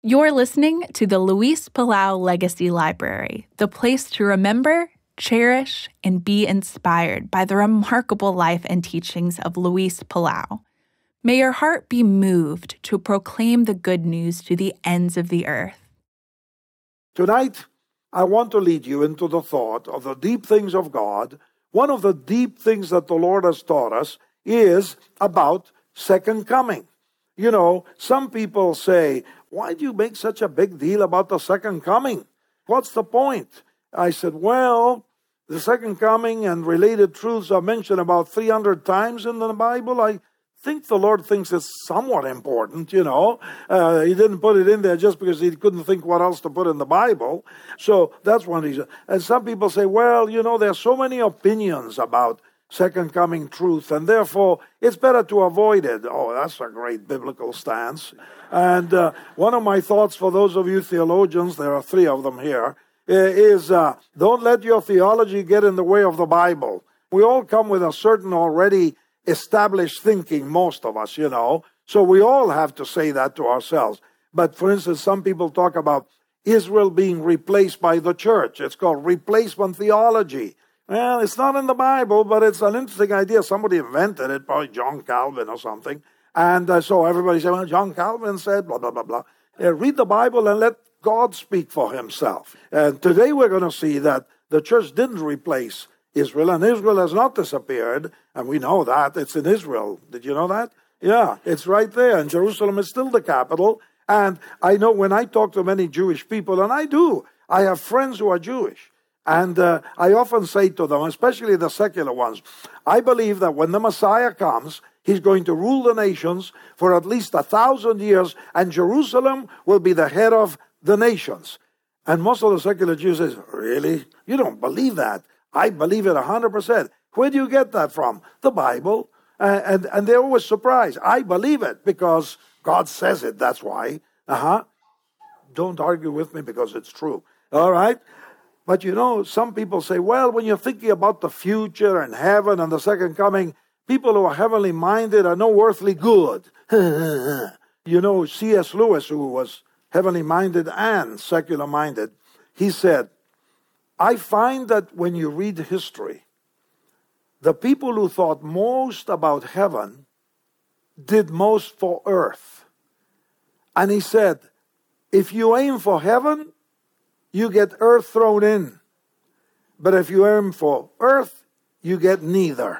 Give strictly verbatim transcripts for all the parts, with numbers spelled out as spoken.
You're listening to the Luis Palau Legacy Library, the place to remember, cherish, and be inspired by the remarkable life and teachings of Luis Palau. May your heart be moved to proclaim the good news to the ends of the earth. Tonight, I want to lead you into the thought of the deep things of God. One of the deep things that the Lord has taught us is about second coming. You know, some people say, why do you make such a big deal about the second coming? What's the point? I said, well, the second coming and related truths are mentioned about three hundred times in the Bible. I think the Lord thinks it's somewhat important, you know. Uh, he didn't put it in there just because he couldn't think what else to put in the Bible. So that's one reason. And some people say, well, you know, there's so many opinions about second coming truth, and therefore it's better to avoid it. Oh, that's a great biblical stance. And uh, one of my thoughts for those of you theologians, there are three of them here, is uh, don't let your theology get in the way of the Bible. We all come with a certain already established thinking, most of us, you know, so we all have to say that to ourselves. But for instance, some people talk about Israel being replaced by the church. It's called replacement theology. Well, it's not in the Bible, but it's an interesting idea. Somebody invented it, probably John Calvin or something. And uh, so everybody said, well, John Calvin said, blah, blah, blah, blah. Uh, read the Bible and let God speak for himself. And today we're going to see that the church didn't replace Israel, and Israel has not disappeared, and we know that. It's in Israel. Did you know that? Yeah, it's right there, and Jerusalem is still the capital. And I know when I talk to many Jewish people, and I do, I have friends who are Jewish. And uh, I often say to them, especially the secular ones, I believe that when the Messiah comes, he's going to rule the nations for at least a thousand years, and Jerusalem will be the head of the nations. And most of the secular Jews say, really? You don't believe that? I believe it one hundred percent. Where do you get that from? The Bible. Uh, and, and they're always surprised. I believe it because God says it, that's why. Uh-huh. Don't argue with me because it's true. All right? But you know, some people say, well, when you're thinking about the future and heaven and the second coming, people who are heavenly minded are no earthly good. You know, C S Lewis, who was heavenly minded and secular minded, he said, I find that when you read history, the people who thought most about heaven did most for earth. And he said, if you aim for heaven, you get earth thrown in. But if you aim for earth, you get neither.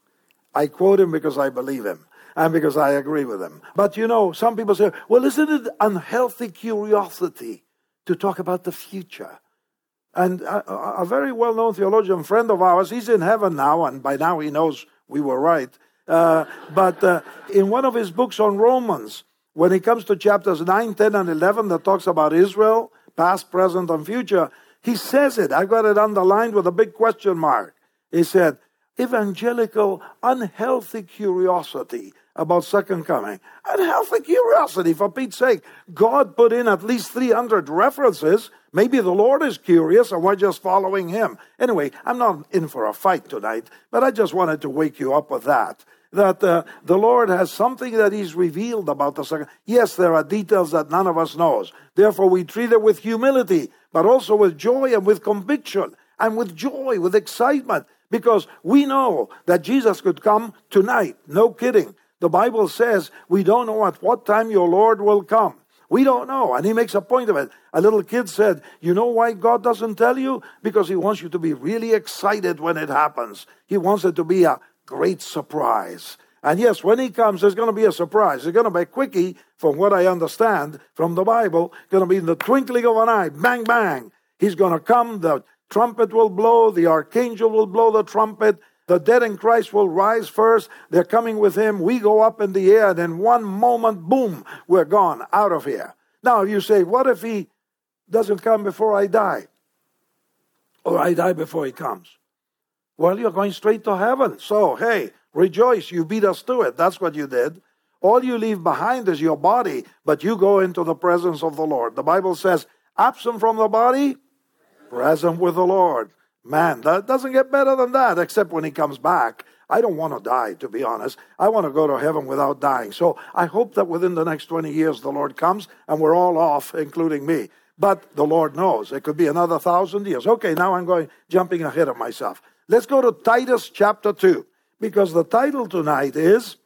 I quote him because I believe him and because I agree with him. But you know, some people say, well, isn't it unhealthy curiosity to talk about the future? And a, a very well-known theologian friend of ours, he's in heaven now, and by now he knows we were right. Uh, but uh, in one of his books on Romans, when he comes to chapters nine, ten, and eleven that talks about Israel, past, present, and future, he says it. I've got it underlined with a big question mark. He said, evangelical, unhealthy curiosity about second coming. Unhealthy curiosity, for Pete's sake. God put in at least three hundred references. Maybe the Lord is curious and we're just following him. Anyway, I'm not in for a fight tonight, but I just wanted to wake you up with that. That uh, the Lord has something that he's revealed about the second. Yes, there are details that none of us knows. Therefore, we treat it with humility, but also with joy and with conviction and with joy, with excitement, because we know that Jesus could come tonight. No kidding. The Bible says we don't know at what time your Lord will come. We don't know, and he makes a point of it. A little kid said, you know why God doesn't tell you? Because he wants you to be really excited when it happens. He wants it to be a great surprise. And yes, when he comes, there's going to be a surprise. It's going to be a quickie, from what I understand from the Bible, going to be in the twinkling of an eye. Bang, bang. He's going to come. The trumpet will blow. The archangel will blow the trumpet. The dead in Christ will rise first. They're coming with him. We go up in the air. And in one moment, boom, we're gone out of here. Now, you say, what if he doesn't come before I die? Or I die before he comes? Well, you're going straight to heaven. So, hey, rejoice. You beat us to it. That's what you did. All you leave behind is your body, but you go into the presence of the Lord. The Bible says, absent from the body, present with the Lord. Man, that doesn't get better than that, except when he comes back. I don't want to die, to be honest. I want to go to heaven without dying. So I hope that within the next twenty years the Lord comes and we're all off, including me. But the Lord knows. It could be another thousand years. Okay, now I'm going jumping ahead of myself. Let's go to Titus chapter two, because the title tonight is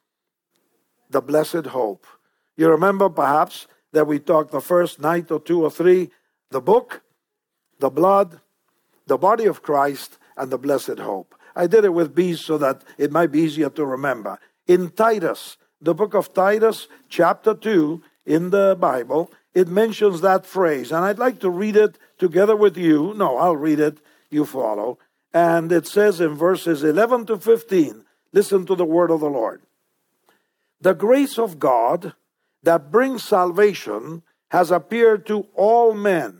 The Blessed Hope. You remember perhaps that we talked the first night or two or three, the book, the blood, the body of Christ, and the blessed hope. I did it with B's so that it might be easier to remember. In Titus, the book of Titus, chapter two, in the Bible, it mentions that phrase. And I'd like to read it together with you. No, I'll read it. You follow. And it says in verses eleven to fifteen, listen to the word of the Lord. The grace of God that brings salvation has appeared to all men.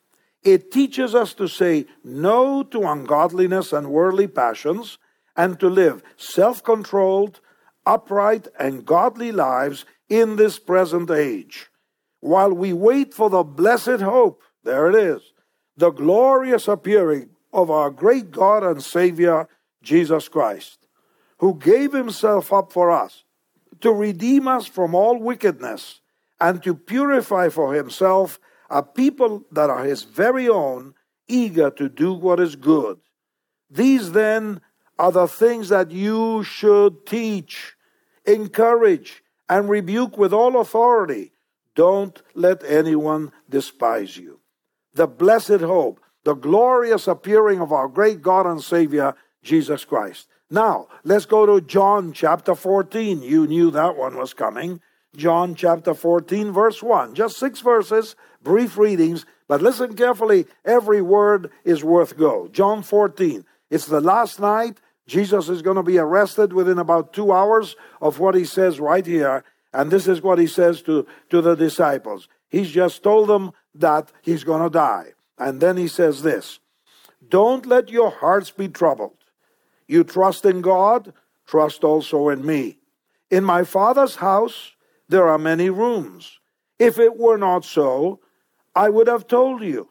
It teaches us to say no to ungodliness and worldly passions, and to live self-controlled, upright, and godly lives in this present age, while we wait for the blessed hope, there it is, the glorious appearing of our great God and Savior, Jesus Christ, who gave himself up for us, to redeem us from all wickedness, and to purify for himself a people that are his very own, eager to do what is good. These then are the things that you should teach, encourage, and rebuke with all authority. Don't let anyone despise you. The blessed hope, the glorious appearing of our great God and Savior, Jesus Christ. Now, let's go to John chapter fourteen. You knew that one was coming. John chapter fourteen, verse one. Just six verses, brief readings, but listen carefully. Every word is worth go. John fourteen. It's the last night. Jesus is going to be arrested within about two hours of what he says right here. And this is what he says to, to the disciples. He's just told them that he's going to die. And then he says this, don't let your hearts be troubled. You trust in God, trust also in me. In my Father's house, there are many rooms. If it were not so, I would have told you.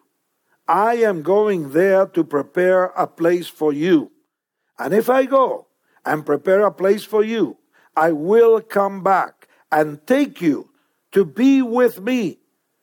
I am going there to prepare a place for you. And if I go and prepare a place for you, I will come back and take you to be with me,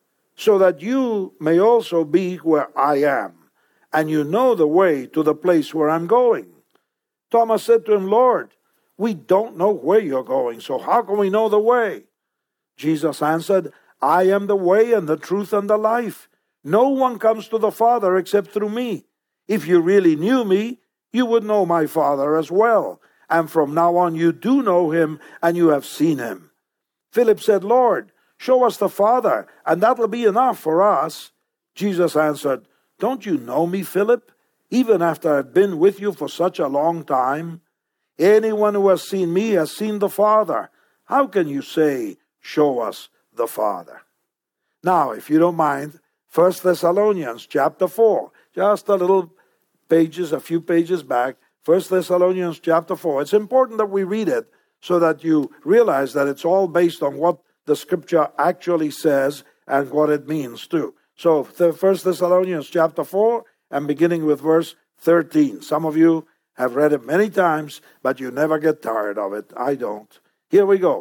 so that you may also be where I am, and you know the way to the place where I'm going. Thomas said to him, Lord, we don't know where you're going, so how can we know the way? Jesus answered, I am the way and the truth and the life. No one comes to the Father except through me. If you really knew me, you would know my Father as well. And from now on you do know him, and you have seen him. Philip said, Lord, show us the Father, and that will be enough for us. Jesus answered, don't you know me, Philip, even after I've been with you for such a long time? Anyone who has seen me has seen the Father. How can you say, show us the Father? Now, if you don't mind, First Thessalonians chapter four, just a little pages, a few pages back, First Thessalonians chapter four. It's important that we read it so that you realize that it's all based on what the scripture actually says and what it means too. So, First Thessalonians chapter four, and beginning with verse thirteen. Some of you have read it many times, but you never get tired of it. I don't. Here we go.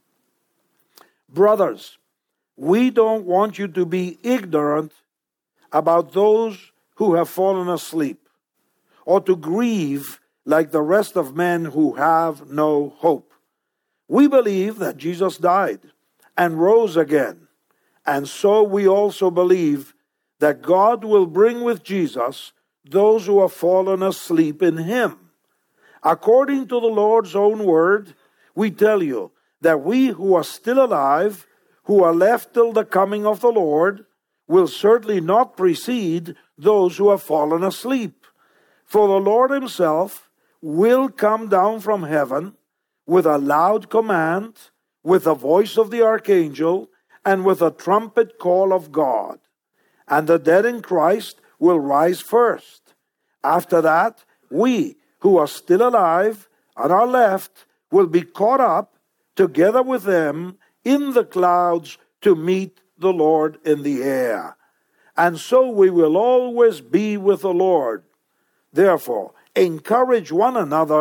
Brothers, we don't want you to be ignorant about those who have fallen asleep, or to grieve like the rest of men who have no hope. We believe that Jesus died and rose again, and so we also believe that God will bring with Jesus those who have fallen asleep in him. According to the Lord's own word, we tell you that we who are still alive, who are left till the coming of the Lord, will certainly not precede those who have fallen asleep. For the Lord himself will come down from heaven with a loud command, with the voice of the archangel, and with a trumpet call of God. And the dead in Christ will rise first. After that, we who are still alive and are left will be caught up together with them in the clouds to meet the Lord in the air. And so we will always be with the Lord. Therefore, encourage one another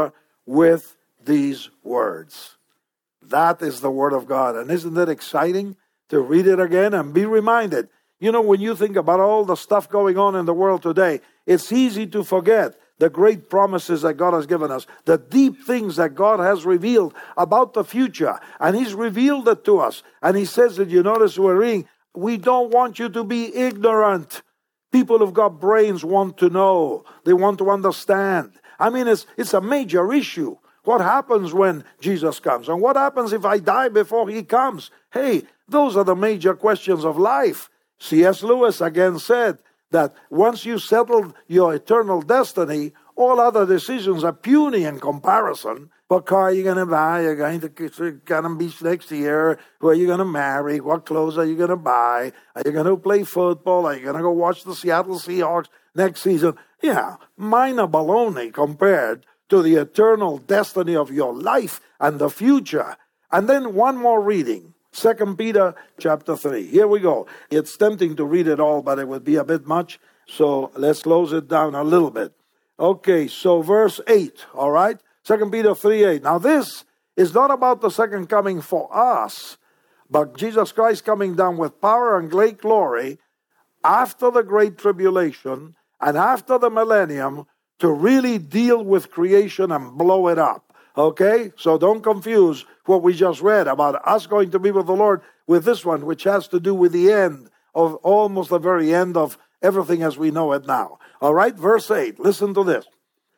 with these words. That is the Word of God. And isn't it exciting to read it again and be reminded? You know, when you think about all the stuff going on in the world today, it's easy to forget the great promises that God has given us, the deep things that God has revealed about the future. And He's revealed it to us. And He says that, you notice we're reading, we don't want you to be ignorant. People who've got brains want to know. They want to understand. I mean, it's it's a major issue. What happens when Jesus comes? And what happens if I die before He comes? Hey, those are the major questions of life. C S Lewis again said that once you settle your eternal destiny, all other decisions are puny in comparison. What car are you going to buy? You're going to Cannon Beach next year. Who are you going to marry? What clothes are you going to buy? Are you going to play football? Are you going to go watch the Seattle Seahawks next season? Yeah, minor baloney compared to the eternal destiny of your life and the future. And then one more reading. Second Peter chapter three. Here we go. It's tempting to read it all, but it would be a bit much. So let's close it down a little bit. Okay, so verse eight, all right? Second Peter three eight. Now this is not about the second coming for us, but Jesus Christ coming down with power and great glory after the great tribulation and after the millennium to really deal with creation and blow it up. Okay? So don't confuse what we just read about us going to be with the Lord with this one, which has to do with the end of almost the very end of everything as we know it now. All right? Verse eight. Listen to this.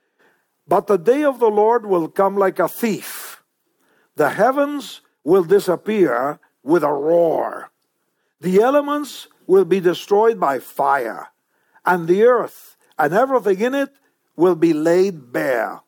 But the day of the Lord will come like a thief. The heavens will disappear with a roar. The elements will be destroyed by fire, and the earth and everything in it will be laid bare.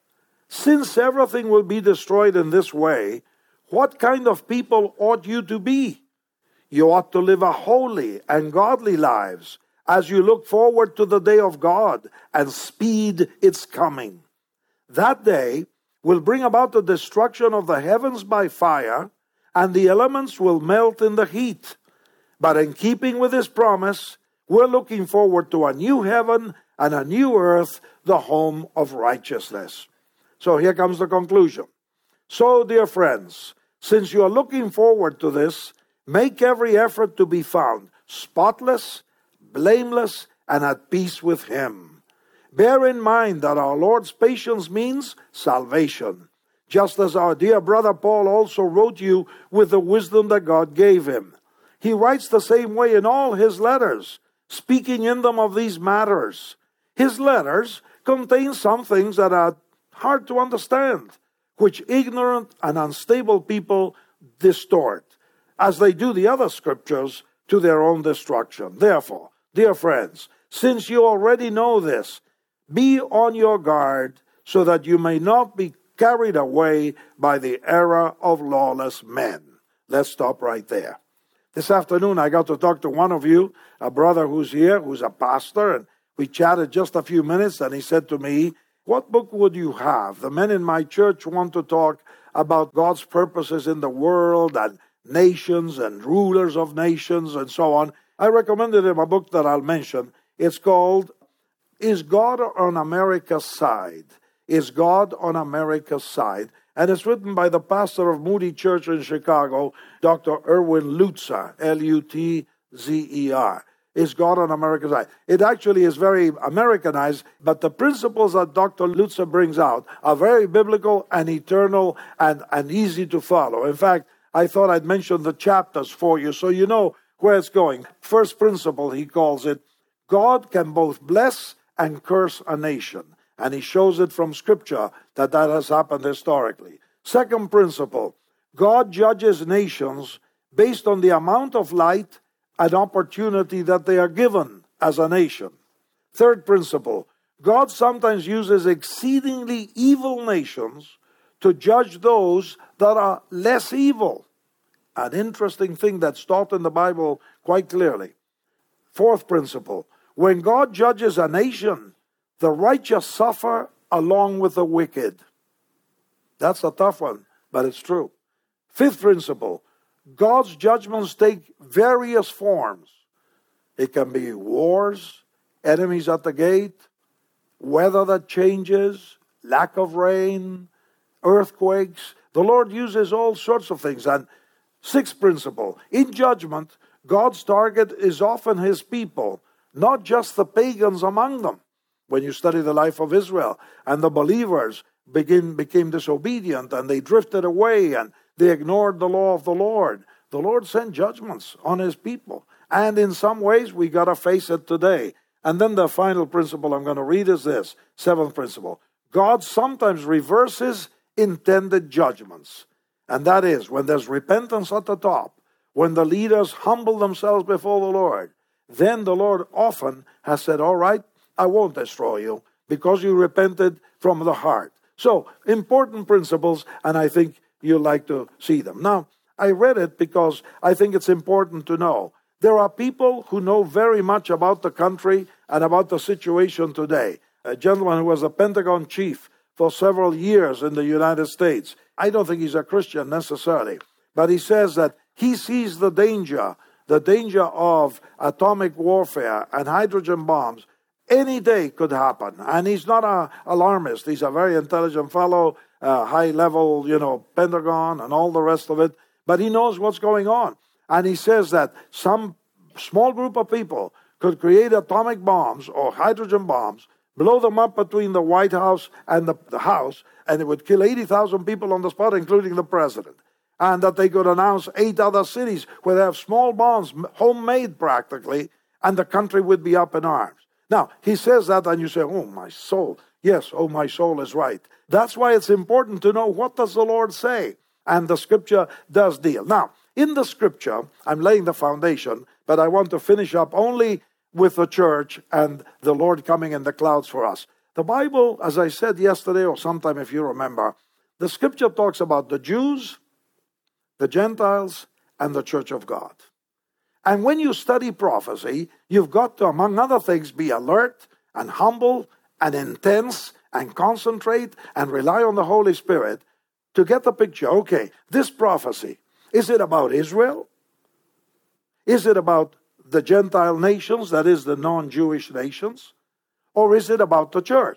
Since everything will be destroyed in this way, what kind of people ought you to be? You ought to live a holy and godly lives as you look forward to the day of God and speed its coming. That day will bring about the destruction of the heavens by fire, and the elements will melt in the heat. But in keeping with His promise, we're looking forward to a new heaven and a new earth, the home of righteousness. So here comes the conclusion. So, dear friends, since you are looking forward to this, make every effort to be found spotless, blameless, and at peace with Him. Bear in mind that our Lord's patience means salvation, just as our dear brother Paul also wrote you with the wisdom that God gave him. He writes the same way in all his letters, speaking in them of these matters. His letters contain some things that are hard to understand, which ignorant and unstable people distort, as they do the other scriptures to their own destruction. Therefore, dear friends, since you already know this, be on your guard so that you may not be carried away by the error of lawless men. Let's stop right there. This afternoon, I got to talk to one of you, a brother who's here, who's a pastor, and we chatted just a few minutes, and he said to me, what book would you have? The men in my church want to talk about God's purposes in the world and nations and rulers of nations and so on. I recommended him a book that I'll mention. It's called, Is God on America's Side? Is God on America's Side? And it's written by the pastor of Moody Church in Chicago, Doctor Erwin Lutzer, L U T Z E R. Is God on America's Side? It actually is very Americanized, but the principles that Doctor Lutzer brings out are very biblical and eternal and, and easy to follow. In fact, I thought I'd mention the chapters for you so you know where it's going. First principle, he calls it, God can both bless and curse a nation. And he shows it from Scripture that that has happened historically. Second principle, God judges nations based on the amount of light and opportunity that they are given as a nation. Third principle, God sometimes uses exceedingly evil nations to judge those that are less evil. An interesting thing that's taught in the Bible quite clearly. Fourth principle, when God judges a nation, the righteous suffer along with the wicked. That's a tough one, but it's true. Fifth principle, God's judgments take various forms. It can be wars, enemies at the gate, weather that changes, lack of rain, earthquakes. The Lord uses all sorts of things. And sixth principle, in judgment, God's target is often his people, not just the pagans among them. When you study the life of Israel, and the believers begin, became disobedient, and they drifted away, and they ignored the law of the Lord, the Lord sent judgments on his people. And in some ways, we got to face it today. And then the final principle I'm going to read is this, seventh principle. God sometimes reverses intended judgments. And that is, when there's repentance at the top, when the leaders humble themselves before the Lord, then the Lord often has said, all right, I won't destroy you because you repented from the heart. So, important principles, and I think you'll like to see them. Now, I read it because I think it's important to know. There are people who know very much about the country and about the situation today. A gentleman who was a Pentagon chief for several years in the United States. I don't think he's a Christian necessarily, but he says that he sees the danger, the danger of atomic warfare and hydrogen bombs. Any day could happen. And he's not an alarmist. He's a very intelligent fellow, uh, high level, you know, Pentagon and all the rest of it. But he knows what's going on. And he says that some small group of people could create atomic bombs or hydrogen bombs, blow them up between the White House and the, the House, and it would kill eighty thousand people on the spot, including the president. And that they could announce eight other cities where they have small bombs, homemade practically, and the country would be up in arms. Now, he says that, and you say, oh, my soul. Yes, oh, my soul is right. That's why it's important to know, what does the Lord say? And the Scripture does deal. Now, in the Scripture, I'm laying the foundation, but I want to finish up only with the church and the Lord coming in the clouds for us. The Bible, as I said yesterday, or sometime if you remember, the Scripture talks about the Jews, the Gentiles, and the church of God. And when you study prophecy, you've got to, among other things, be alert and humble and intense and concentrate and rely on the Holy Spirit to get the picture. Okay, this prophecy, is it about Israel? Is it about the Gentile nations, that is the non-Jewish nations? Or is it about the church?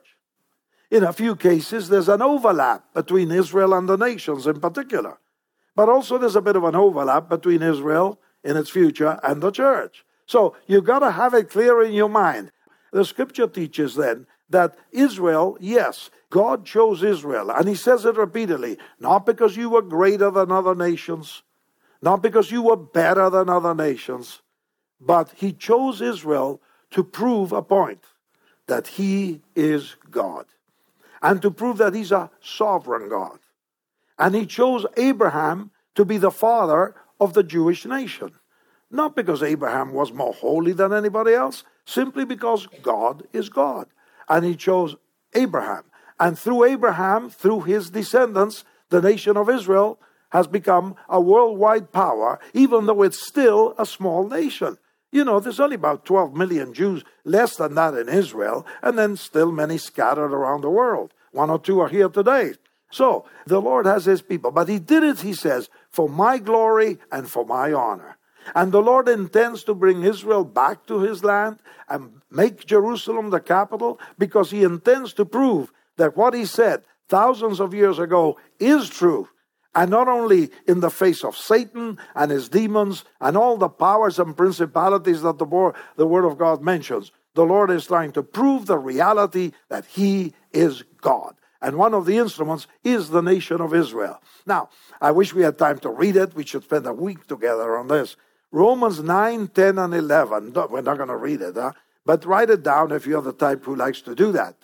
In a few cases, there's an overlap between Israel and the nations in particular. But also there's a bit of an overlap between Israel in its future and the church. So you've got to have it clear in your mind. The Scripture teaches then that Israel, yes, God chose Israel. And he says it repeatedly, not because you were greater than other nations, not because you were better than other nations, but he chose Israel to prove a point, that he is God, and to prove that he's a sovereign God. And he chose Abraham to be the father of the Jewish nation. Not because Abraham was more holy than anybody else, simply because God is God. And he chose Abraham. And through Abraham, through his descendants, the nation of Israel has become a worldwide power, even though it's still a small nation. You know, there's only about twelve million Jews, less than that in Israel, and then still many scattered around the world. One or two are here today. So, the Lord has his people. But he did it, he says, for my glory and for my honor. And the Lord intends to bring Israel back to his land and make Jerusalem the capital, because he intends to prove that what he said thousands of years ago is true. And not only in the face of Satan and his demons and all the powers and principalities that the, the Word of God mentions, the Lord is trying to prove the reality that he is God. And one of the instruments is the nation of Israel. Now, I wish we had time to read it. We should spend a week together on this. Romans nine, ten, and eleven. We're not going to read it, huh? But write it down if you're the type who likes to do that.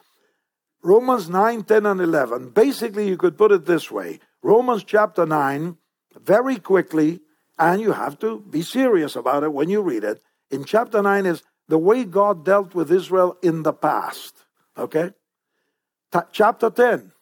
Romans nine, ten, and eleven. Basically, you could put it this way. Romans chapter nine, very quickly, and you have to be serious about it when you read it. In chapter nine is the way God dealt with Israel in the past. Okay? T- chapter ten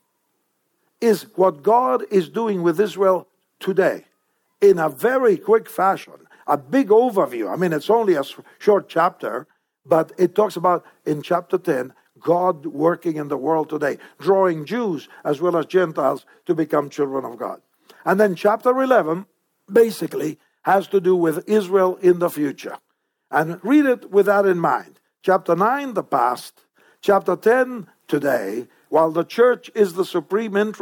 is what God is doing with Israel today in a very quick fashion. A big overview. I mean, it's only a short chapter, but it talks about, in chapter ten, God working in the world today, drawing Jews as well as Gentiles to become children of God. And then chapter eleven basically has to do with Israel in the future. And read it with that in mind. Chapter nine, the past. Chapter ten, today, while the church is the supreme interest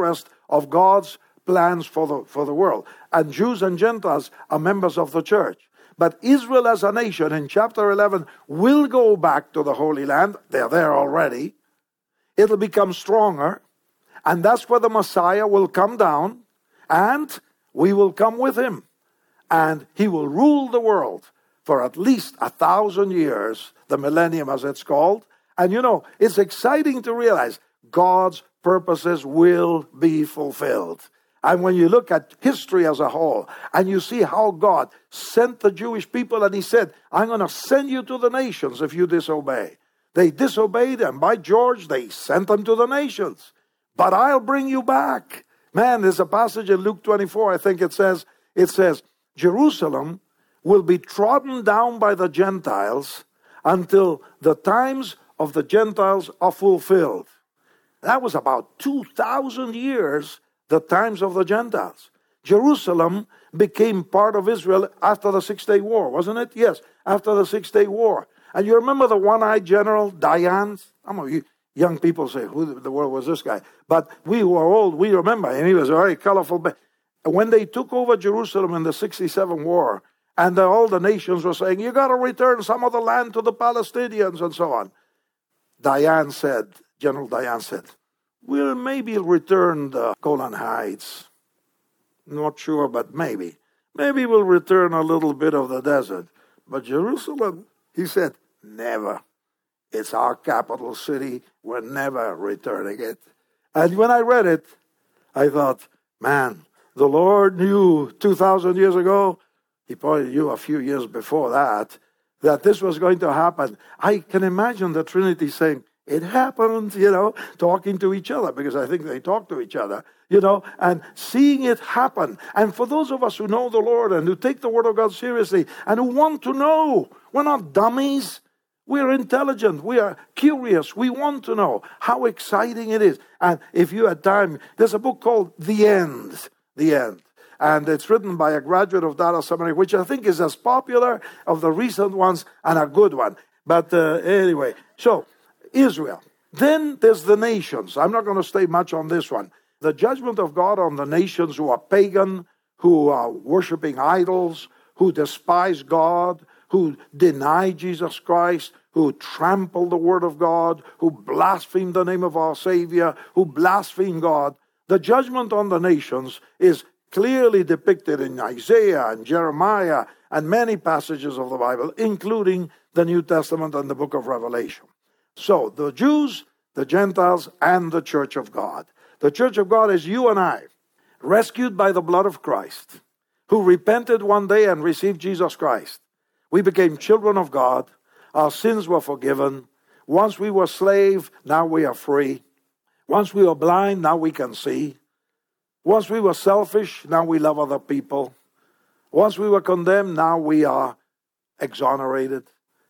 of God's plans for the, for the world. And Jews and Gentiles are members of the church. But Israel as a nation in chapter eleven will go back to the Holy Land. They're there already. It'll become stronger. And that's where the Messiah will come down. And we will come with him. And he will rule the world for at least a thousand years, the millennium as it's called. And you know, it's exciting to realize God's purposes will be fulfilled. And when you look at history as a whole, and you see how God sent the Jewish people, and he said, I'm going to send you to the nations if you disobey. They disobeyed, and by George, they sent them to the nations. But I'll bring you back. Man, there's a passage in Luke twenty-four, I think it says, it says, Jerusalem will be trodden down by the Gentiles until the times of the Gentiles are fulfilled. That was about two thousand years, the times of the Gentiles. Jerusalem became part of Israel after the Six-Day War, wasn't it? Yes, after the Six-Day War. And you remember the one-eyed general, Dayan? Some of you young people say, who the world was this guy? But we who are old, we remember him. He was a very colorful man. When they took over Jerusalem in the sixty-seven war, and the, all the nations were saying, you got to return some of the land to the Palestinians and so on. Dayan said, General Dayan said, we'll maybe return the Golan Heights. Not sure, but maybe. Maybe we'll return a little bit of the desert. But Jerusalem, he said, never. It's our capital city. We're never returning it. And when I read it, I thought, man, the Lord knew two thousand years ago, he probably knew a few years before that, that this was going to happen. I can imagine the Trinity saying, it happened, you know, talking to each other, because I think they talk to each other, you know, and seeing it happen. And for those of us who know the Lord and who take the Word of God seriously and who want to know, we're not dummies. We're intelligent. We are curious. We want to know how exciting it is. And if you had time, there's a book called The End. The End. And it's written by a graduate of Dallas Seminary, which I think is as popular of the recent ones and a good one. But uh, anyway, so Israel. Then there's the nations. I'm not going to stay much on this one. The judgment of God on the nations who are pagan, who are worshiping idols, who despise God, who deny Jesus Christ, who trample the word of God, who blaspheme the name of our Savior, who blaspheme God. The judgment on the nations is clearly depicted in Isaiah and Jeremiah and many passages of the Bible, including the New Testament and the book of Revelation. So, the Jews, the Gentiles, and the Church of God. The Church of God is you and I, rescued by the blood of Christ, who repented one day and received Jesus Christ. We became children of God. Our sins were forgiven. Once we were slaves, now we are free. Once we were blind, now we can see. Once we were selfish, now we love other people. Once we were condemned, now we are exonerated.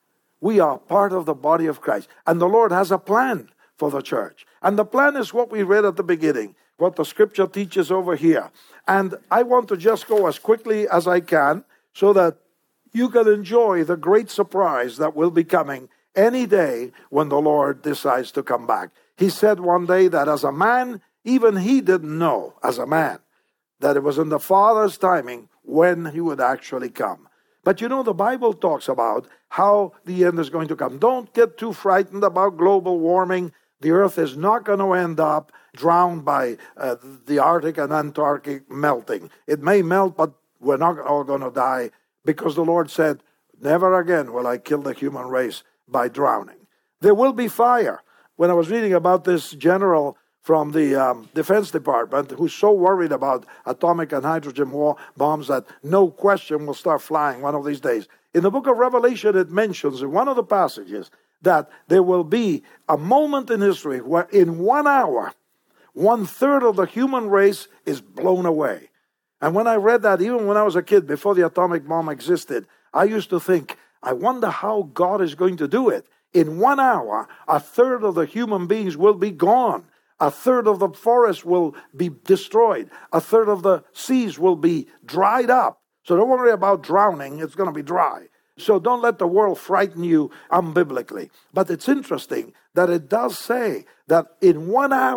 We are part of the body of Christ. And the Lord has a plan for the church. And the plan is what we read at the beginning, what the scripture teaches over here. And I want to just go as quickly as I can so that you can enjoy the great surprise that will be coming any day when the Lord decides to come back. He said one day that as a man, even he didn't know, as a man, that it was in the Father's timing when he would actually come. But you know, the Bible talks about how the end is going to come. Don't get too frightened about global warming. The earth is not going to end up drowned by uh, the Arctic and Antarctic melting. It may melt, but we're not all going to die, because the Lord said, never again will I kill the human race by drowning. There will be fire. When I was reading about this general from the um, Defense Department, who's so worried about atomic and hydrogen war bombs that no question will start flying one of these days. In the book of Revelation, it mentions in one of the passages that there will be a moment in history where in one hour, one third of the human race is blown away. And when I read that, even when I was a kid, before the atomic bomb existed, I used to think, I wonder how God is going to do it. In one hour, a third of the human beings will be gone. A third of the forest will be destroyed. A third of the seas will be dried up. So don't worry about drowning. It's going to be dry. So don't let the world frighten you unbiblically. But it's interesting that it does say that in one hour,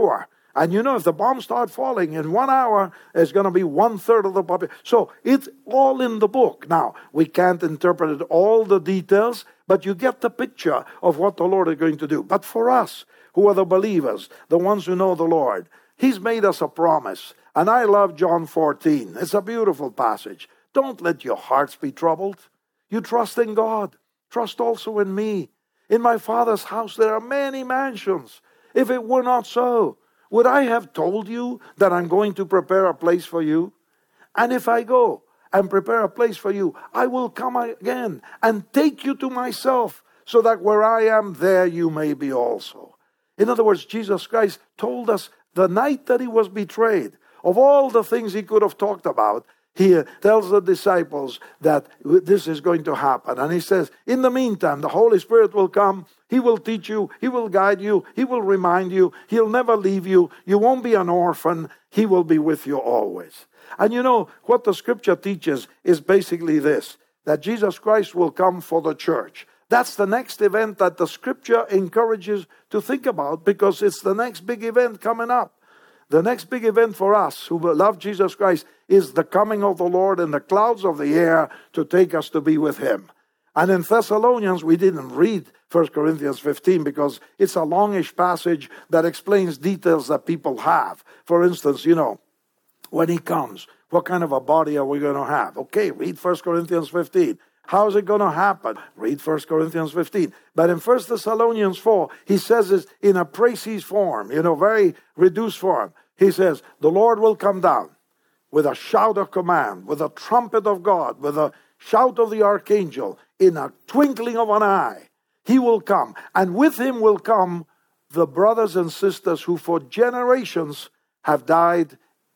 And you know, if the bombs start falling in one hour, it's going to be one third of the population. So it's all in the book. Now, we can't interpret it, all the details, but you get the picture of what the Lord is going to do. But for us, who are the believers, the ones who know the Lord, He's made us a promise. And I love John fourteen. It's a beautiful passage. Don't let your hearts be troubled. You trust in God. Trust also in me. In my Father's house there are many mansions. If it were not so, would I have told you that I'm going to prepare a place for you? And if I go and prepare a place for you, I will come again and take you to myself, so that where I am, there you may be also. In other words, Jesus Christ told us the night that He was betrayed, of all the things He could have talked about, He tells the disciples that this is going to happen. And He says, in the meantime, the Holy Spirit will come. He will teach you. He will guide you. He will remind you. He'll never leave you. You won't be an orphan. He will be with you always. And you know, what the Scripture teaches is basically this, that Jesus Christ will come for the church. That's the next event that the Scripture encourages to think about, because it's the next big event coming up. The next big event for us who love Jesus Christ is the coming of the Lord in the clouds of the air to take us to be with Him. And in Thessalonians, we didn't read First Corinthians fifteen because it's a longish passage that explains details that people have. For instance, you know, when He comes, what kind of a body are we going to have? Okay, read First Corinthians fifteen. How is it going to happen? Read First Corinthians fifteen. But in First Thessalonians four, he says it in a précis form, you know, very reduced form. He says, the Lord will come down with a shout of command, with a trumpet of God, with a shout of the archangel, in a twinkling of an eye. He will come, and with Him will come the brothers and sisters who for generations have died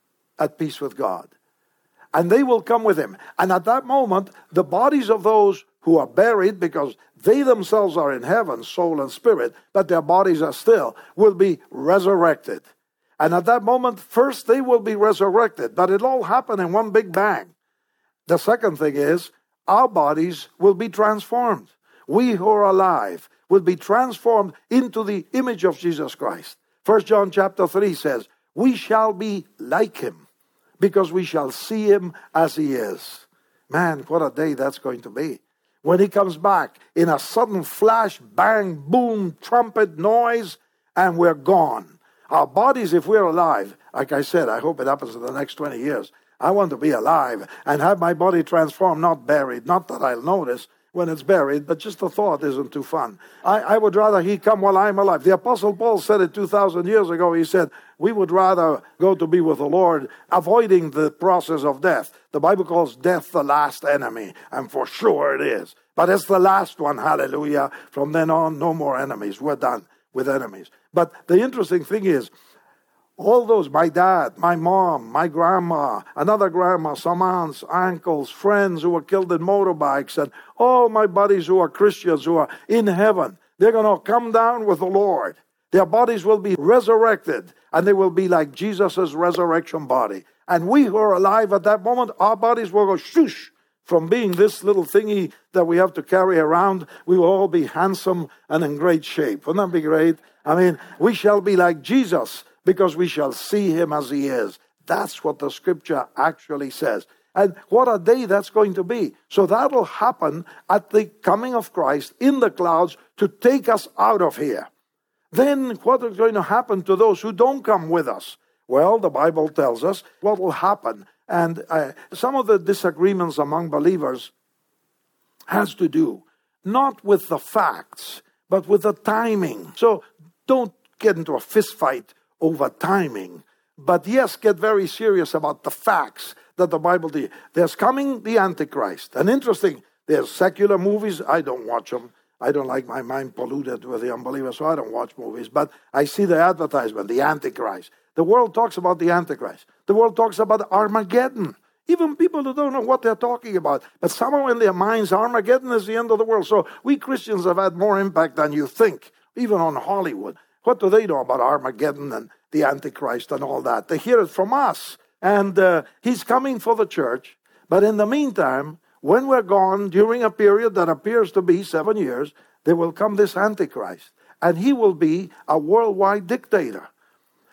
at peace with God. And they will come with Him. And at that moment, the bodies of those who are buried, because they themselves are in heaven, soul and spirit, but their bodies are still, will be resurrected. And at that moment, first they will be resurrected, but it'll all happen in one big bang. The second thing is, our bodies will be transformed. We who are alive will be transformed into the image of Jesus Christ. First John chapter three says, we shall be like Him, because we shall see Him as He is. Man, what a day that's going to be. When He comes back in a sudden flash, bang, boom, trumpet noise, and we're gone. Our bodies, if we're alive, like I said, I hope it happens in the next twenty years. I want to be alive and have my body transformed, not buried. Not that I'll notice when it's buried, but just the thought isn't too fun. I, I would rather He come while I'm alive. The Apostle Paul said it two thousand years ago. He said, we would rather go to be with the Lord, avoiding the process of death. The Bible calls death the last enemy, and for sure it is. But it's the last one, hallelujah. From then on, no more enemies. We're done with enemies. But the interesting thing is, all those, my dad, my mom, my grandma, another grandma, some aunts, uncles, friends who were killed in motorbikes, and all my buddies who are Christians who are in heaven, they're going to come down with the Lord. Their bodies will be resurrected, and they will be like Jesus' resurrection body. And we who are alive at that moment, our bodies will go shoosh. From being this little thingy that we have to carry around, we will all be handsome and in great shape. Wouldn't that be great? I mean, we shall be like Jesus because we shall see Him as He is. That's what the Scripture actually says. And what a day that's going to be. So that'll happen at the coming of Christ in the clouds to take us out of here. Then what is going to happen to those who don't come with us? Well, the Bible tells us what will happen. And uh, some of the disagreements among believers has to do not with the facts, but with the timing. So don't get into a fist fight over timing. But yes, get very serious about the facts that the Bible does. There's coming the Antichrist. And interesting, there's secular movies. I don't watch them. I don't like my mind polluted with the unbelievers, so I don't watch movies. But I see the advertisement, the Antichrist. The world talks about the Antichrist. The world talks about Armageddon. Even people who don't know what they're talking about. But somehow in their minds, Armageddon is the end of the world. So we Christians have had more impact than you think, even on Hollywood. What do they know about Armageddon and the Antichrist and all that? They hear it from us. And uh, He's coming for the church. But in the meantime, when we're gone, during a period that appears to be seven years, there will come this Antichrist. And he will be a worldwide dictator.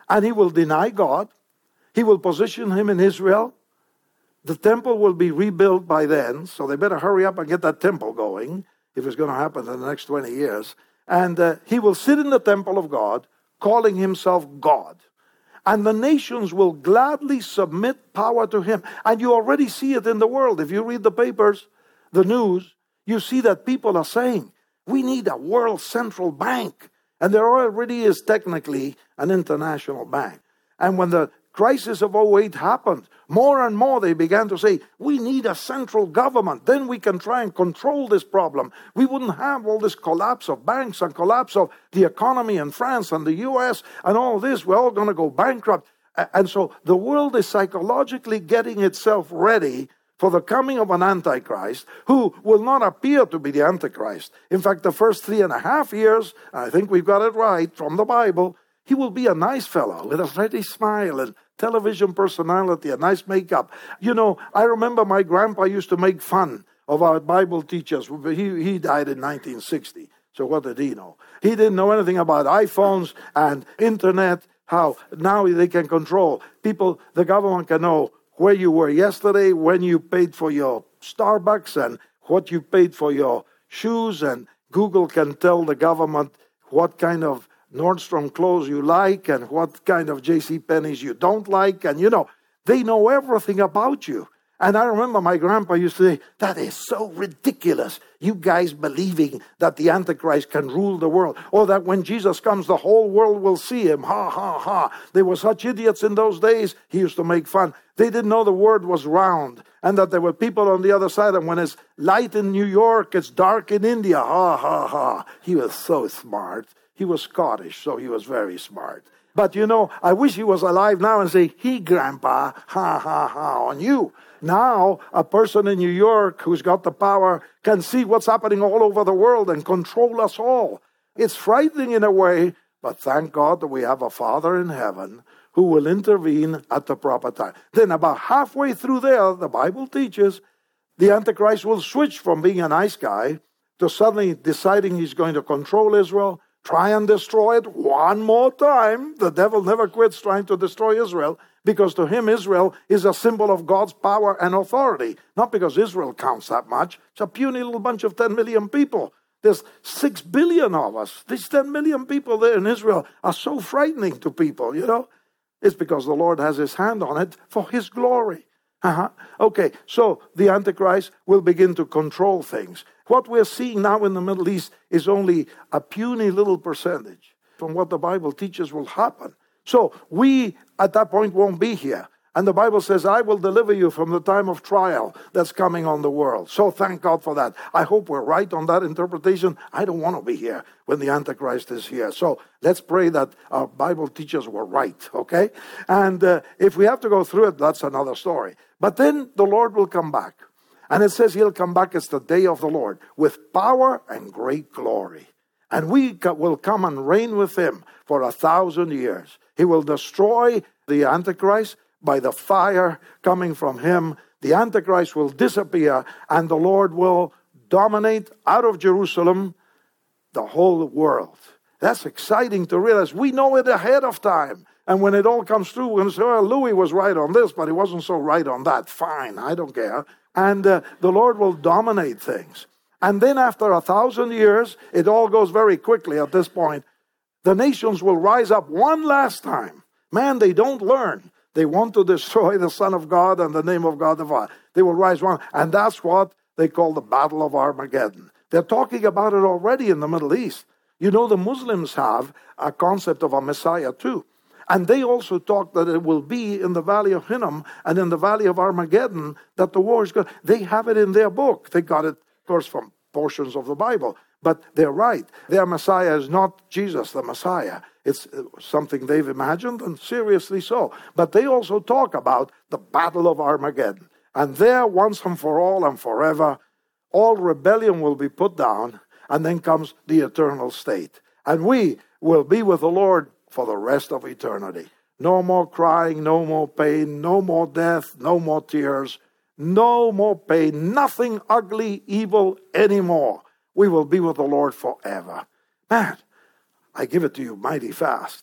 And he will deny God. He will position him in Israel. The temple will be rebuilt by then, so they better hurry up and get that temple going if it's going to happen in the next twenty years. And uh, he will sit in the temple of God, calling himself God. And the nations will gladly submit power to him. And you already see it in the world. If you read the papers, the news, you see that people are saying, we need a world central bank. And there already is technically an international bank. And when the crisis of oh eight happened, more and more they began to say, we need a central government. Then we can try and control this problem. We wouldn't have all this collapse of banks and collapse of the economy in France and the U S and all this. We're all going to go bankrupt. And so the world is psychologically getting itself ready for the coming of an Antichrist who will not appear to be the Antichrist. In fact, the first three and a half years, I think we've got it right from the Bible, he will be a nice fellow with a pretty smile and television personality, a nice makeup. You know, I remember my grandpa used to make fun of our Bible teachers. He, he died in nineteen sixty. So what did he know? He didn't know anything about iPhones and internet, how now they can control people. The government can know where you were yesterday, when you paid for your Starbucks and what you paid for your shoes. And Google can tell the government what kind of Nordstrom clothes you like and what kind of JCPenney's you don't like. And, you know, they know everything about you. And I remember my grandpa used to say, that is so ridiculous. You guys believing that the Antichrist can rule the world, or that when Jesus comes, the whole world will see him. Ha, ha, ha. They were such idiots in those days. He used to make fun. They didn't know the world was round and that there were people on the other side. And when it's light in New York, it's dark in India. Ha, ha, ha. He was so smart. He was Scottish, so he was very smart. But, you know, I wish he was alive now and say, he, Grandpa, ha, ha, ha, on you. Now, a person in New York who's got the power can see what's happening all over the world and control us all. It's frightening in a way, but thank God that we have a Father in heaven who will intervene at the proper time. Then about halfway through there, the Bible teaches, the Antichrist will switch from being a nice guy to suddenly deciding he's going to control Israel, try and destroy it one more time. The devil never quits trying to destroy Israel, because to him Israel is a symbol of God's power and authority. Not because Israel counts that much. It's a puny little bunch of ten million people. There's six billion of us. These ten million people there in Israel are so frightening to people, you know. It's because the Lord has his hand on it for his glory. Uh-huh. Okay, so the Antichrist will begin to control things. What we're seeing now in the Middle East is only a puny little percentage from what the Bible teaches will happen. So we, at that point, won't be here. And the Bible says, I will deliver you from the time of trial that's coming on the world. So thank God for that. I hope we're right on that interpretation. I don't want to be here when the Antichrist is here. So let's pray that our Bible teachers were right, okay? And uh, if we have to go through it, that's another story. But then the Lord will come back. And it says he'll come back as the day of the Lord with power and great glory. And we will come and reign with him for a thousand years. He will destroy the Antichrist by the fire coming from him. The Antichrist will disappear, and the Lord will dominate out of Jerusalem the whole world. That's exciting to realize. We know it ahead of time. And when it all comes through, we're going to say, well, Louis was right on this, but he wasn't so right on that. Fine, I don't care. And uh, the Lord will dominate things. And then after a thousand years, it all goes very quickly at this point. The nations will rise up one last time. Man, they don't learn. They want to destroy the Son of God and the name of God the Father. They will rise one. And that's what they call the Battle of Armageddon. They're talking about it already in the Middle East. You know, the Muslims have a concept of a Messiah too. And they also talk that it will be in the Valley of Hinnom and in the Valley of Armageddon that the war is going. They have it in their book. They got it, of course, from portions of the Bible. But they're right. Their Messiah is not Jesus, the Messiah. It's something they've imagined, and seriously so. But they also talk about the Battle of Armageddon. And there, once and for all and forever, all rebellion will be put down, and then comes the eternal state. And we will be with the Lord for the rest of eternity. No more crying, no more pain, no more death, no more tears, no more pain, nothing ugly, evil anymore. We will be with the Lord forever. Man, I give it to you mighty fast.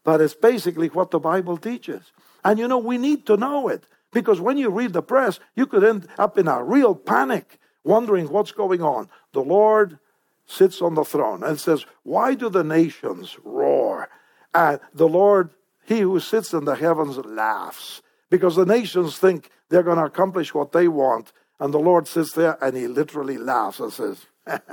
but it's basically what the Bible teaches. And you know, we need to know it, because when you read the press, you could end up in a real panic, wondering what's going on. The Lord sits on the throne, and it says, why do the nations roar? And the Lord, he who sits in the heavens, laughs, because the nations think they're going to accomplish what they want, and the Lord sits there and he literally laughs and says,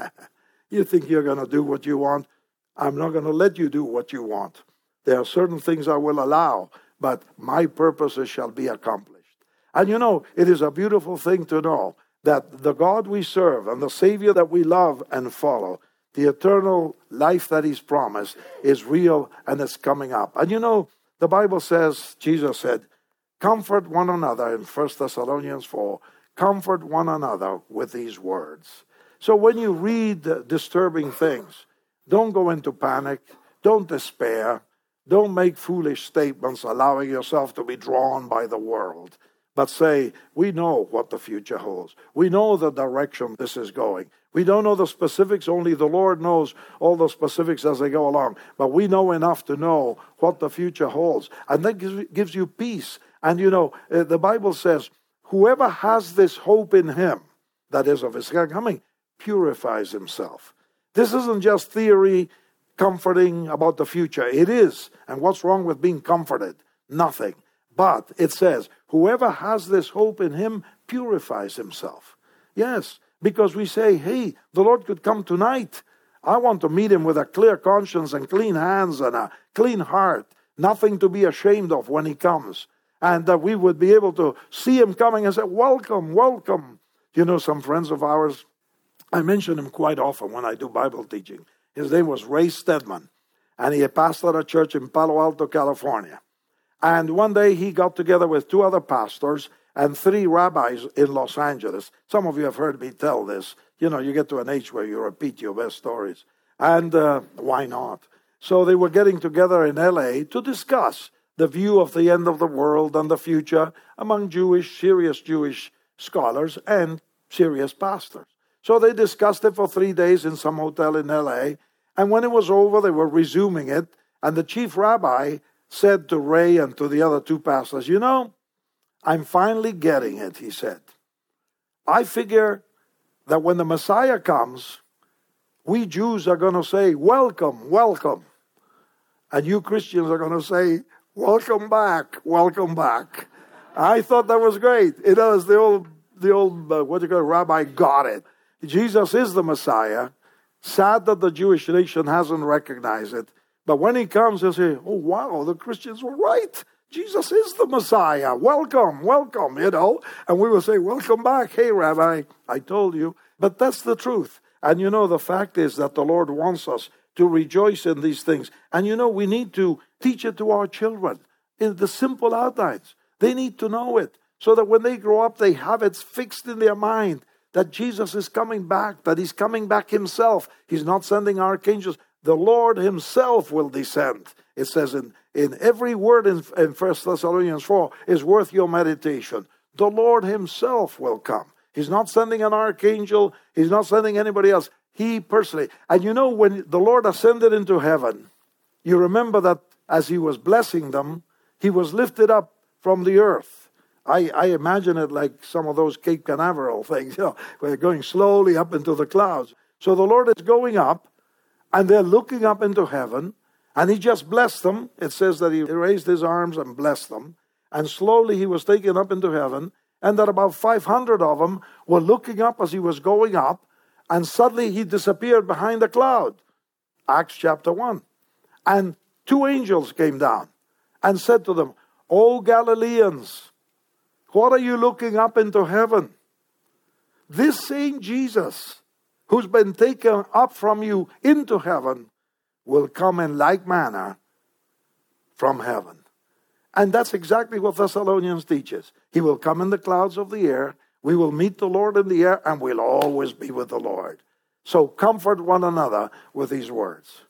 you think you're going to do what you want? I'm not going to let you do what you want. There are certain things I will allow, but my purposes shall be accomplished. And you know, it is a beautiful thing to know that the God we serve and the Savior that we love and follow, the eternal life that he's promised, is real and it's coming up. And you know, the Bible says, Jesus said, comfort one another in First Thessalonians four, comfort one another with these words. So when you read disturbing things, don't go into panic, don't despair, don't make foolish statements allowing yourself to be drawn by the world, but say, we know what the future holds. We know the direction this is going. We don't know the specifics, only the Lord knows all the specifics as they go along. But we know enough to know what the future holds. And that gives, gives you peace. And you know, uh, the Bible says, whoever has this hope in him, that is of his coming, purifies himself. This isn't just theory comforting about the future. It is. And what's wrong with being comforted? Nothing. But it says, whoever has this hope in him purifies himself. Yes, because we say, hey, the Lord could come tonight. I want to meet him with a clear conscience and clean hands and a clean heart. Nothing to be ashamed of when he comes. And that we would be able to see him coming and say, welcome, welcome. You know, some friends of ours, I mention him quite often when I do Bible teaching. His name was Ray Stedman, and he pastored a church in Palo Alto, California. And one day he got together with two other pastors and three rabbis in Los Angeles. Some of you have heard me tell this. You know, you get to an age where you repeat your best stories. And uh, why not? So they were getting together in L A to discuss the view of the end of the world and the future among Jewish, serious Jewish scholars and serious pastors. So they discussed it for three days in some hotel in L A. And when it was over, they were resuming it. And the chief rabbi said to Ray and to the other two pastors, you know, I'm finally getting it, he said. I figure that when the Messiah comes, we Jews are going to say, welcome, welcome. And you Christians are going to say, welcome back, welcome back. I thought that was great. It was the old, the old, uh, what do you call it, rabbi got it. Jesus is the Messiah. Sad that the Jewish nation hasn't recognized it. But when he comes, they'll say, oh, wow, the Christians were right. Jesus is the Messiah. Welcome, welcome, you know. And we will say, welcome back. Hey, Rabbi, I told you. But that's the truth. And you know, the fact is that the Lord wants us to rejoice in these things. And you know, we need to teach it to our children in the simple outlines. They need to know it so that when they grow up, they have it fixed in their mind that Jesus is coming back, that he's coming back himself. He's not sending archangels. The Lord himself will descend. It says in, in every word in, in First Thessalonians four is worth your meditation. The Lord himself will come. He's not sending an archangel. He's not sending anybody else. He personally. And you know, when the Lord ascended into heaven, you remember that as he was blessing them, he was lifted up from the earth. I, I imagine it like some of those Cape Canaveral things, you know, where they're going slowly up into the clouds. So the Lord is going up, and they're looking up into heaven, and he just blessed them. It says that he raised his arms and blessed them, and slowly he was taken up into heaven, and that about five hundred of them were looking up as he was going up, and suddenly he disappeared behind a cloud. Acts chapter one. And two angels came down and said to them, O Galileans, what are you looking up into heaven? This same Jesus, who's been taken up from you into heaven, will come in like manner from heaven. And that's exactly what Thessalonians teaches. He will come in the clouds of the air. We will meet the Lord in the air, and we'll always be with the Lord. So comfort one another with these words.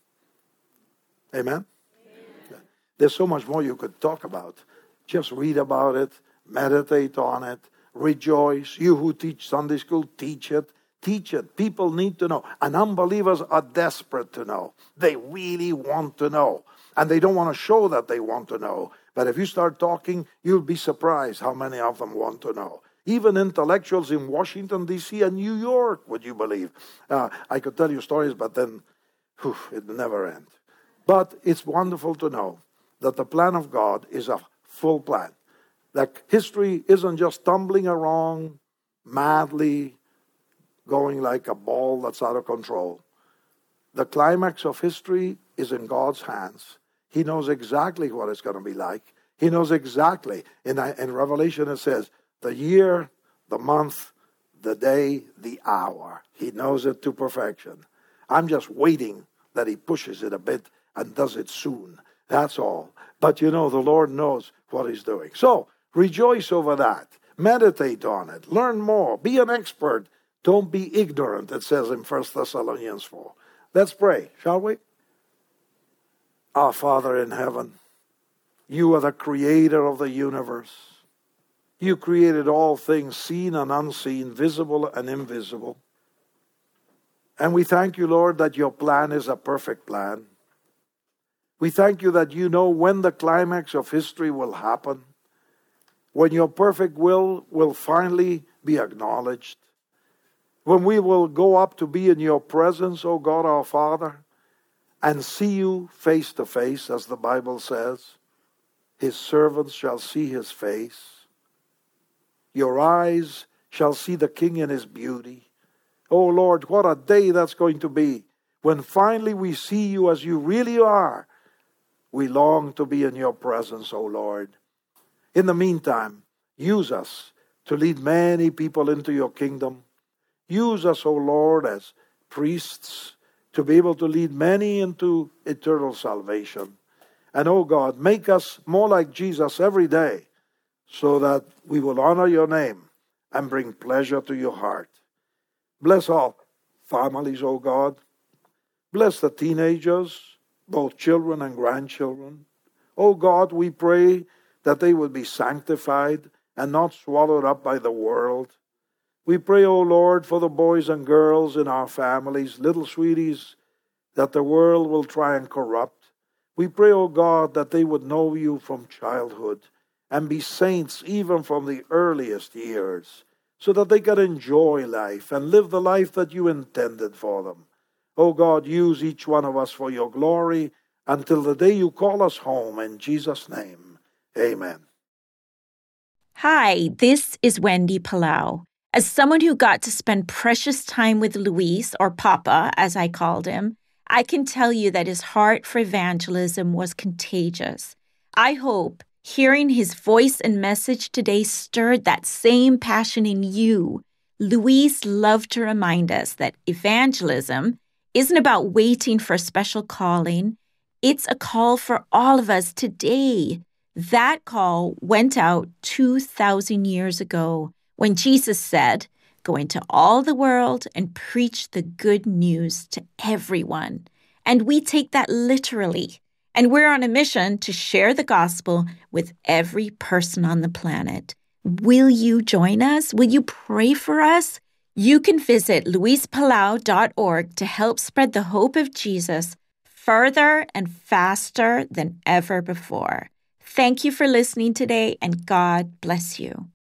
Amen? Amen. There's so much more you could talk about. Just read about it. Meditate on it. Rejoice. You who teach Sunday school, teach it. Teach it. People need to know. And unbelievers are desperate to know. They really want to know. And they don't want to show that they want to know. But if you start talking, you'll be surprised how many of them want to know. Even intellectuals in Washington, D C and New York, would you believe? Uh, I could tell you stories, but then whew, it never ends. But it's wonderful to know that the plan of God is a full plan. That history isn't just tumbling around madly, going like a ball that's out of control. The climax of history is in God's hands. He knows exactly what it's going to be like. He knows exactly. In, in Revelation it says, the year, the month, the day, the hour. He knows it to perfection. I'm just waiting that he pushes it a bit and does it soon. That's all. But you know, the Lord knows what he's doing. So, rejoice over that. Meditate on it. Learn more. Be an expert. Don't be ignorant, it says in First Thessalonians four. Let's pray, shall we? Our Father in heaven, you are the creator of the universe. You created all things seen and unseen, visible and invisible. And we thank you, Lord, that your plan is a perfect plan. We thank you that you know when the climax of history will happen, when your perfect will will finally be acknowledged, when we will go up to be in your presence, O God our Father, and see you face to face, as the Bible says. His servants shall see his face. Your eyes shall see the King in his beauty. Oh Lord, what a day that's going to be, when finally we see you as you really are. We long to be in your presence, O Lord. In the meantime, use us to lead many people into your kingdom. Use us, O Lord, as priests to be able to lead many into eternal salvation. And, O God, make us more like Jesus every day so that we will honor your name and bring pleasure to your heart. Bless all families, O God. Bless the teenagers, both children and grandchildren. O God, we pray that they would be sanctified and not swallowed up by the world. We pray, O Lord, for the boys and girls in our families, little sweeties, that the world will try and corrupt. We pray, O God, that they would know you from childhood and be saints even from the earliest years, so that they can enjoy life and live the life that you intended for them. O God, use each one of us for your glory until the day you call us home. In Jesus' name, amen. Hi, this is Wendy Palau. As someone who got to spend precious time with Luis, or Papa, as I called him, I can tell you that his heart for evangelism was contagious. I hope hearing his voice and message today stirred that same passion in you. Luis loved to remind us that evangelism isn't about waiting for a special calling. It's a call for all of us today. That call went out two thousand years ago when Jesus said, "Go into all the world and preach the good news to everyone." And we take that literally. And we're on a mission to share the gospel with every person on the planet. Will you join us? Will you pray for us? You can visit luis palau dot org to help spread the hope of Jesus further and faster than ever before. Thank you for listening today, and God bless you.